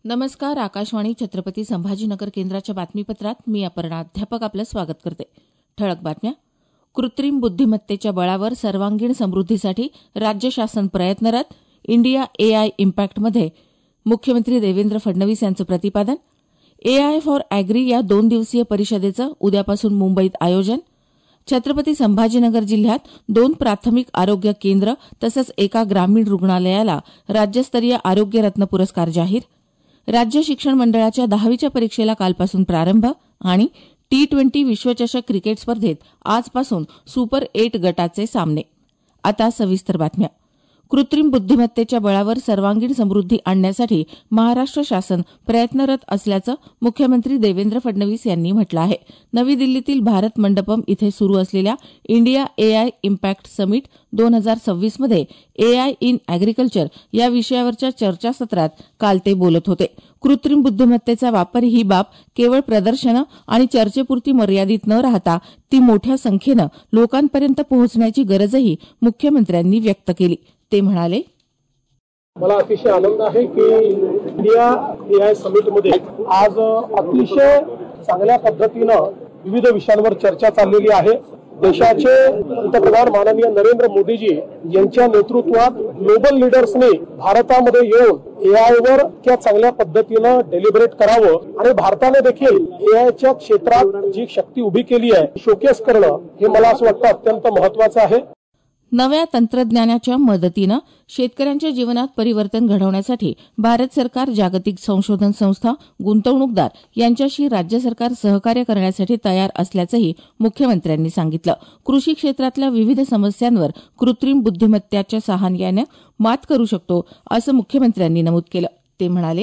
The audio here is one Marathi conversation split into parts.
नमस्कार. आकाशवाणी छत्रपती संभाजीनगर केंद्राच्या बातमीपत्रात मी अपर्णा अध्यापक आपलं स्वागत करते. ठळक बातम्या. कृत्रिम बुद्धिमत्तेच्या बळावर सर्वांगीण समृद्धीसाठी राज्य शासन प्रयत्नरत. इंडिया एआय इम्पॅक्टमध्ये मुख्यमंत्री देवेंद्र फडणवीस यांचं प्रतिपादन. एआय फॉर अॅग्री या 2 दिवसीय परिषदेचं उद्यापासून मुंबईत आयोजन. छत्रपती संभाजीनगर जिल्ह्यात 2 प्राथमिक आरोग्य केंद्र तसंच एका ग्रामीण रुग्णालयाला राज्यस्तरीय आरोग्यरत्न पुरस्कार जाहीर. राज्य शिक्षण मंडळाच्या 10वीच्या परीक्षेला कालपासून प्रारंभ. आणि T20 विश्वचषक क्रिकेट स्पर्धेत आजपासून सुपर 8 गटाचे सामने. आता सविस्तर बातम्या. कृत्रिम बुद्धिमत्तेच्या बळावर सर्वांगीण समृद्धी आणण्यासाठी महाराष्ट्र शासन प्रयत्नरत असल्याचं मुख्यमंत्री देवेंद्र फडणवीस यांनी म्हटलं आहे. नवी दिल्लीतील भारत मंडपम इथे सुरू असलेल्या इंडिया एआय इम्पॅक्ट समिट 2026 मध्ये एआय इन अॅग्रिकल्चर या विषयावरच्या चर्चासत्रात काल ते बोलत होते. कृत्रिम बुद्धिमत्तेचा वापर ही बाब केवळ प्रदर्शनं आणि चर्चेपुरती मर्यादित न राहता ती मोठ्या संख्येनं लोकांपर्यंत पोहोचण्याची गरजही मुख्यमंत्र्यांनी व्यक्त केली. ते म्हणाले, मला अतिशय आनंद आहे की इंडिया एआय समिटमध्ये आज अतिशय चांगल्या पद्धतीनं विविध विषयांवर चर्चा चाललेली आहे. देशाचे पंतप्रधान माननीय नरेंद्र मोदीजी यांच्या नेतृत्वात ग्लोबल लीडर्सने भारतामध्ये येऊन एआयवर इतक्या चांगल्या पद्धतीनं डेलिब्रेट करावं आणि भारताने देखील एआयच्या क्षेत्रात जी शक्ती उभी केली आहे शोकेस करणं हे मला असं वाटतं अत्यंत महत्वाचं आहे. नव्या तंत्रज्ञानाच्या मदतीनं शेतकऱ्यांच्या जीवनात परिवर्तन घडवण्यासाठी भारत सरकार, जागतिक संशोधन संस्था, गुंतवणूकदार यांच्याशी राज्य सरकार सहकार्य करण्यासाठी तयार असल्याचंही मुख्यमंत्र्यांनी सांगितलं. कृषी क्षेत्रातल्या विविध समस्यांवर कृत्रिम बुद्धिमत्तेच्या सहाय्यानं मात करू शकतो असं मुख्यमंत्र्यांनी नमूद केलं. ते म्हणाले,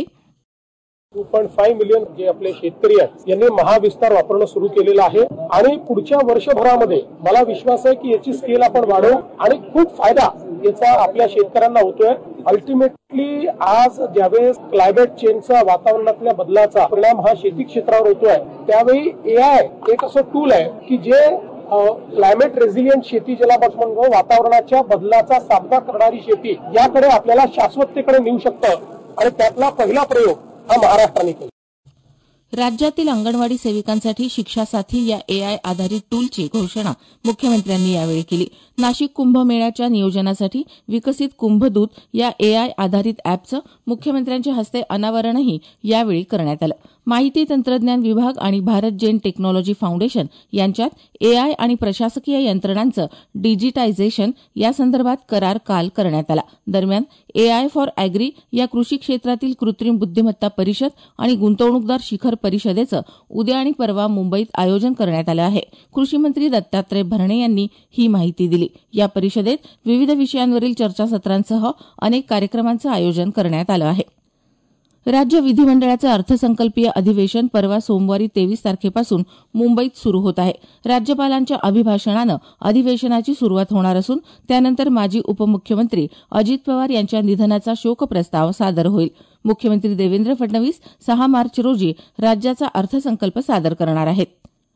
2.5 मिलियन जे आपले शेतकरी आहेत यांनी महाविस्तार वापरणं सुरू केलेलं आहे आणि पुढच्या वर्षभरामध्ये मला विश्वास आहे की याची स्केल आपण वाढवू आणि खूप फायदा याचा आपल्या शेतकऱ्यांना होतोय. अल्टिमेटली आज ज्यावेळेस क्लायमेट चेंजचा, वातावरणातल्या बदलाचा परिणाम हा शेती क्षेत्रावर होतोय त्यावेळी एआय एक असं टूल आहे की जे क्लायमेट रेझिलियंट शेती ज्याला आपण म्हणतो, वातावरणाच्या बदलाचा सामना करणारी शेती याकडे आपल्याला शाश्वततेकडे नेऊ शकतं आणि त्यातला पहिला प्रयोग हा महाराष्ट्राने केला. राज्यातील अंगणवाडी सेविकांसाठी शिक्षा साथी या एआय आधारित टूलची घोषणा मुख्यमंत्र्यांनी यावेळी केली. नाशिक कुंभमेळ्याच्या नियोजनासाठी विकसित कुंभदूत या एआय आधारित अॅपचं मुख्यमंत्र्यांच्या हस्ते अनावरणही यावेळी करण्यात आलं. माहिती तंत्रज्ञान विभाग आणि भारत जेन टेक्नॉलॉजी फाउंडेशन यांच्यात एआय आणि प्रशासकीय यंत्रणांचं डिजिटायझेशन यासंदर्भात करार काल करण्यात आला. दरम्यान एआय फॉर अॅग्री या कृषी क्षेत्रातील कृत्रिम बुद्धिमत्ता परिषद आणि गुंतवणूकदार शिखर परिषदेचं उद्या आणि परवा मुंबईत आयोजन करण्यात आलं आहे. कृषी मंत्री दत्तात्रय भरणे यांनी ही माहिती दिली. या परिषदेत विविध विषयांवरील चर्चासत्रांसह अनेक कार्यक्रमांचं आयोजन करण्यात आलं आहे. राज्य विधिमंडळाचं अर्थसंकल्पीय अधिवेशन परवा सोमवारी 23 तारखेपासून मुंबईत सुरू होत आहे. राज्यपालांच्या अभिभाषणानं अधिवेशनाची सुरुवात होणार असून त्यानंतर माजी उपमुख्यमंत्री अजित पवार यांच्या निधनाचा शोकप्रस्ताव सादर होईल. मुख्यमंत्री देवेंद्र फडणवीस 6 मार्च रोजी राज्याचा अर्थसंकल्प सादर करणार आहेत.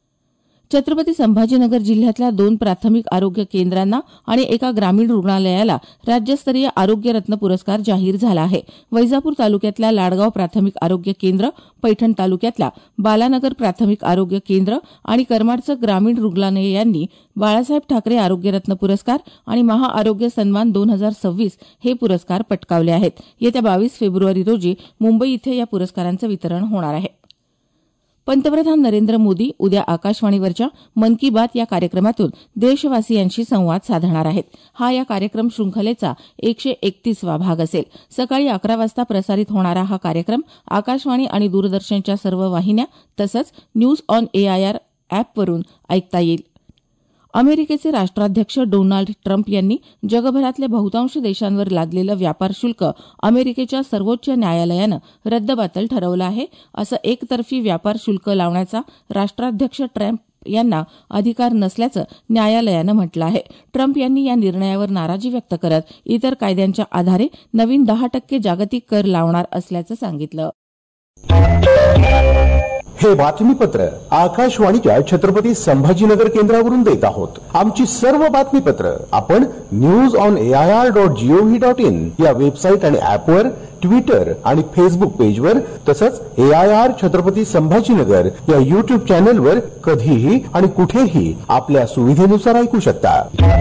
छत्रपती संभाजीनगर जिल्ह्यातल्या 2 प्राथमिक आरोग्य केंद्रांना आणि एका ग्रामीण रुग्णालयाला राज्यस्तरीय आरोग्यरत्न पुरस्कार जाहीर झाला आहे. वैजापूर तालुक्यातल्या लाडगाव प्राथमिक आरोग्य केंद्र, पैठण तालुक्यातल्या बालानगर प्राथमिक आरोग्य केंद्र आणि करमाडचं ग्रामीण रुग्णालय यांनी बाळासाहेब ठाकरे आरोग्यरत्न पुरस्कार आणि महाआरोग्य सन्मान 2026 हे पुरस्कार पटकावले आहेत. येत्या 22 फेब्रुवारी रोजी मुंबई इथे या पुरस्कारांचं वितरण होणार आहे. पंतप्रधान नरेंद्र मोदी उद्या आकाशवाणीवरच्या मन की बात या कार्यक्रमातून देशवासियांशी संवाद साधणार आहेत. हा या कार्यक्रम शृंखलेचा 131वा भाग असेल. सकाळी 11 वाजता प्रसारित होणारा हा कार्यक्रम आकाशवाणी आणि दूरदर्शनच्या सर्व वाहिन्या तसंच न्यूज ऑन एआयआर अॅपवरून ऐकता येईल. अमेरिकेचे राष्ट्राध्यक्ष डोनाल्ड ट्रम्प यांनी जगभरातल्या बहुतांश देशांवर लादलेलं व्यापार शुल्क अमेरिकेच्या सर्वोच्च न्यायालयानं रद्दबातल ठरवलं आहे. असं एकतर्फी व्यापार शुल्क लावण्याचा राष्ट्राध्यक्ष ट्रम्प यांना अधिकार नसल्याचं न्यायालयानं म्हटलं आहे. ट्रम्प यांनी या निर्णयावर नाराजी व्यक्त करत इतर कायद्यांच्या आधारे नवीन 10% जागतिक कर लावणार असल्याचं सांगितलं. हे बातमीपत्र आकाशवाणीच्या छत्रपती संभाजीनगर केंद्रावरून देत आहोत. आमची सर्व बातमीपत्र आपण newsonair.gov.in या वेबसाईट आणि ऍपवर, ट्विटर आणि फेसबुक पेजवर, तसंच AIR छत्रपती संभाजीनगर या युट्यूब चॅनलवर कधीही आणि कुठेही आपल्या सुविधेनुसार ऐकू शकता.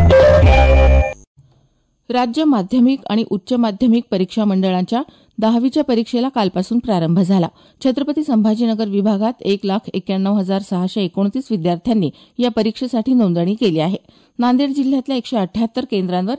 राज्य माध्यमिक आणि उच्च माध्यमिक परीक्षा मंडळांच्या 10वीच्या परीक्षेला कालपासून प्रारंभ झाला. छत्रपती संभाजीनगर विभागात 1,91,629 विद्यार्थ्यांनी या परीक्षेसाठी नोंदणी केली आहे. नांदेड जिल्ह्यातल्या 178 केंद्रांवर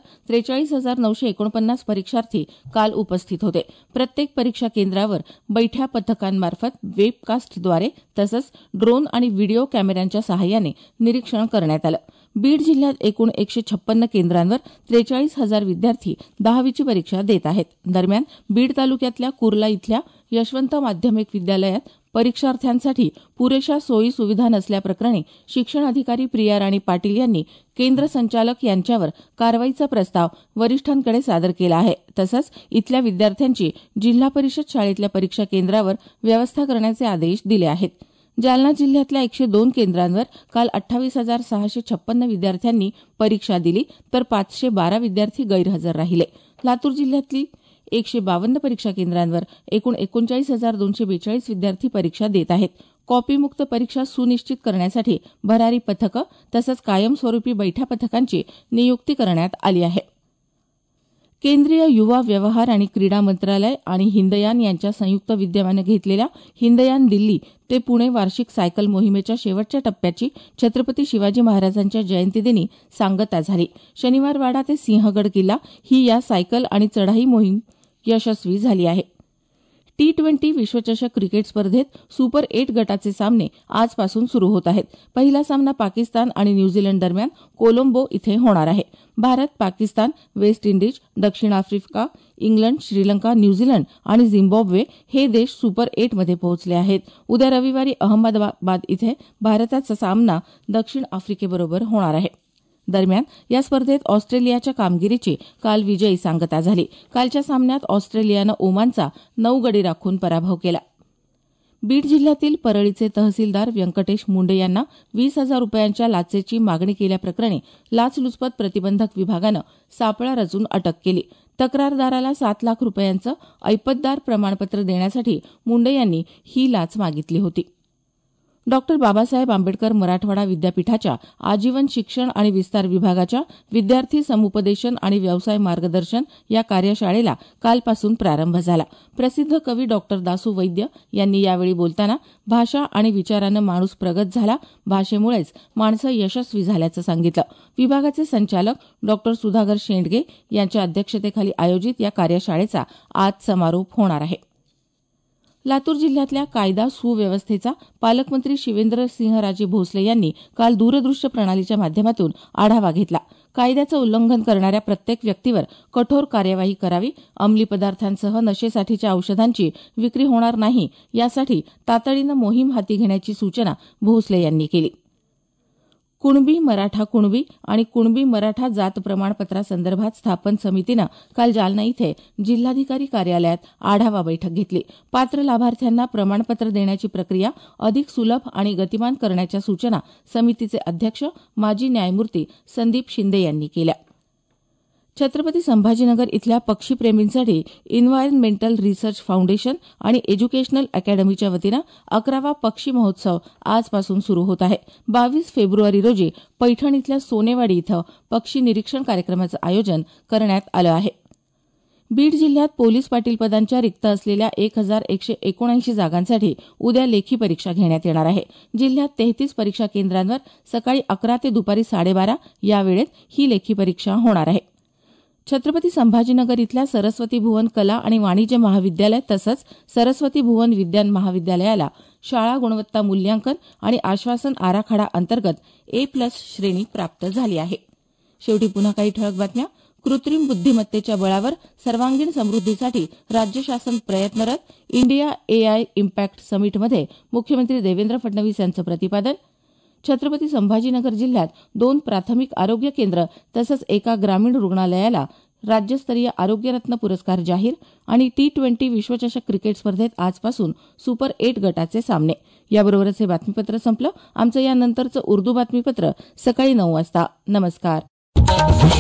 43,949 परीक्षार्थी काल उपस्थित होते. प्रत्येक परीक्षा केंद्रावर बैठ्या पथकांमार्फत वेबकास्टद्वारे तसंच ड्रोन आणि व्हिडिओ कॅमेऱ्यांच्या सहाय्याने निरीक्षण करण्यात आलं. बीड जिल्ह्यात एकूण 156 केंद्रांवर 43,000 विद्यार्थी 10वीची परीक्षा देत आहेत. दरम्यान बीड तालुक्यातल्या कुर्ला इथल्या यशवंत माध्यमिक विद्यालयात परीक्षार्थ्यांसाठी पुरेशा सोयी सुविधा नसल्याप्रकरणी शिक्षण अधिकारी प्रिया राणी पाटील यांनी केंद्र संचालक यांच्यावर कारवाईचा प्रस्ताव वरिष्ठांकडे सादर केला आहे. तसंच इथल्या विद्यार्थ्यांची जिल्हा परिषद शाळेतल्या परीक्षा केंद्रावर व्यवस्था करण्याचे आदेश दिले आहेत. जालना जिल्ह्यातल्या 102 केंद्रांवर काल 28,656 विद्यार्थ्यांनी परीक्षा दिली तर 512 विद्यार्थी गैरहजर राहिले. लातूर जिल्ह्यातली 152 परीक्षा केंद्रांवर एकूण 39,242 विद्यार्थी परीक्षा देत आहेत. कॉपीमुक्त परीक्षा सुनिश्चित करण्यासाठी भरारी पथकं तसंच कायमस्वरूपी बैठ्या पथकांची नियुक्ती करण्यात आली आहे. केंद्रीय युवा व्यवहार आणि क्रीडा मंत्रालय आणि हिंदयान यांच्या संयुक्त विद्यमाने घेतलेल्या हिंदयान दिल्ली ते पुणे वार्षिक सायकल मोहिमेच्या शेवटच्या टप्प्याची छत्रपती शिवाजी महाराजांच्या जयंतीदिनी सांगता झाली. शनिवारवाडा ते सिंहगड किल्ला ही या सायकल आणि चढाई मोहीम यशस्वी झाली आहे. T20 विश्वचषक क्रिकेट स्पर्धेत सुपर 8 गटाचे सामने आजपासून सुरू होत आहेत. पहिला सामना पाकिस्तान आणि न्यूझीलंड दरम्यान कोलंबो इथे होणार आहे. भारत, पाकिस्तान, वेस्ट इंडिज, दक्षिण आफ्रिका, इंग्लंड, श्रीलंका, न्यूझीलंड आणि झिम्बाब्वे हे देश सुपर 8 मध्ये पोहोचले आहेत. उद्या रविवारी अहमदाबाद इथे भारताचा सामना दक्षिण आफ्रिकेबरोबर होणार आहे. दरम्यान या स्पर्धेत ऑस्ट्रेलियाच्या कामगिरीची काल विजयी सांगता झाली. कालच्या सामन्यात ऑस्ट्रेलियानं ओमानचा 9 गडी राखून पराभव केला. बीड जिल्ह्यातील परळीचे तहसीलदार व्यंकटेश मुंडे यांना 20,000 रुपयांच्या लाचेची मागणी केल्याप्रकरणी लाचलुचपत प्रतिबंधक विभागानं सापळा रचून अटक केली. तक्रारदाराला 7 लाख रुपयांचं ऐपतदार प्रमाणपत्र देण्यासाठी मुंडे यांनी ही लाच मागितली होती. डॉक्टर बाबासाहेब आंबेडकर मराठवाडा विद्यापीठाच्या आजीवन शिक्षण आणि विस्तार विभागाच्या विद्यार्थी समुपदेशन आणि व्यवसाय मार्गदर्शन या कार्यशाळेला कालपासून प्रारंभ झाला. प्रसिद्ध कवी डॉक्टर दासू वैद्य यांनी यावेळी बोलताना भाषा आणि विचारानं माणूस प्रगत झाला, भाषेमुळेच माणसं यशस्वी झाल्याचं सांगितलं. विभागाचे संचालक डॉक्टर सुधाकर शेंडगे यांच्या अध्यक्षतेखाली आयोजित या कार्यशाळेचा आज समारोप होणार आहे. लातूर जिल्ह्यातल्या कायदा सुव्यवस्थेचा पालकमंत्री शिवेंद्रसिंहराजे भोसले यांनी काल दूरदृश्य प्रणालीच्या माध्यमातून आढावा घेतला. कायद्याचं उल्लंघन करणाऱ्या प्रत्येक व्यक्तीवर कठोर कार्यवाही करावी, अंमली पदार्थांसह नशेसाठीच्या औषधांची विक्री होणार नाही यासाठी तातडीनं मोहीम हाती घेण्याची सूचना भोसले यांनी केली. कुणबी मराठा कुणबी आणि कुणबी मराठा जात प्रमाणपत्रासंदर्भात स्थापन समितीनं काल जालना इथे जिल्हाधिकारी कार्यालयात आढावा बैठक घेतली. पात्र लाभार्थ्यांना प्रमाणपत्र देण्याची प्रक्रिया अधिक सुलभ आणि गतिमान करण्याच्या सूचना समितीचे अध्यक्ष माजी न्यायमूर्ती संदीप शिंदे यांनी केल्या. छत्रपती संभाजीनगर इथल्या पक्षीप्रेमींसाठी एन्व्हायरमेंटल रिसर्च फाउंडेशन आणि एज्युकेशनल अकॅडमीच्या वतीनं 11वा पक्षी महोत्सव आजपासून सुरू होत आहे. 22 फेब्रुवारी रोजी पैठण इथल्या सोनेवाडी इथं पक्षी निरीक्षण कार्यक्रमाचं आयोजन करण्यात आलं आहे. बीड जिल्ह्यात पोलीस पाटील पदांच्या रिक्त असलेल्या 1,179 जागांसाठी उद्या लेखी परीक्षा घेण्यात येणार आहे. जिल्ह्यात 33 परीक्षा केंद्रांवर सकाळी 11 ते दुपारी 12:30 या वेळेत ही लेखी परीक्षा होणार आहे. छत्रपती संभाजीनगर इथल्या सरस्वती भुवन कला आणि वाणिज्य महाविद्यालय तसंच सरस्वती भुवन विज्ञान महाविद्यालयाला शाळा गुणवत्ता मूल्यांकन आणि आश्वासन आराखडा अंतर्गत A+ श्रेणी प्राप्त झाली आहे. शेवटी पुन्हा काही ठळक बातम्या. कृत्रिम बुद्धिमत्तेच्या बळावर सर्वांगीण समृद्धीसाठी राज्य शासन प्रयत्नरत. इंडिया AI इम्पॅक्ट समिटमध्ये मुख्यमंत्री देवेंद्र फडणवीस यांचं प्रतिपादन. छत्रपती संभाजीनगर जिल्ह्यात 2 प्राथमिक आरोग्य केंद्र तसंच एका ग्रामीण रुग्णालयाला राज्यस्तरीय आरोग्यरत्न पुरस्कार जाहीर आणि T20 विश्वचषक क्रिकेट स्पर्धेत आजपासून सुपर 8 गटाचे सामने. याबरोबरच हे बातमीपत्र संपलं. आमचं यानंतरचं उर्दू बातमीपत्र सकाळी 9 वाजता. नमस्कार.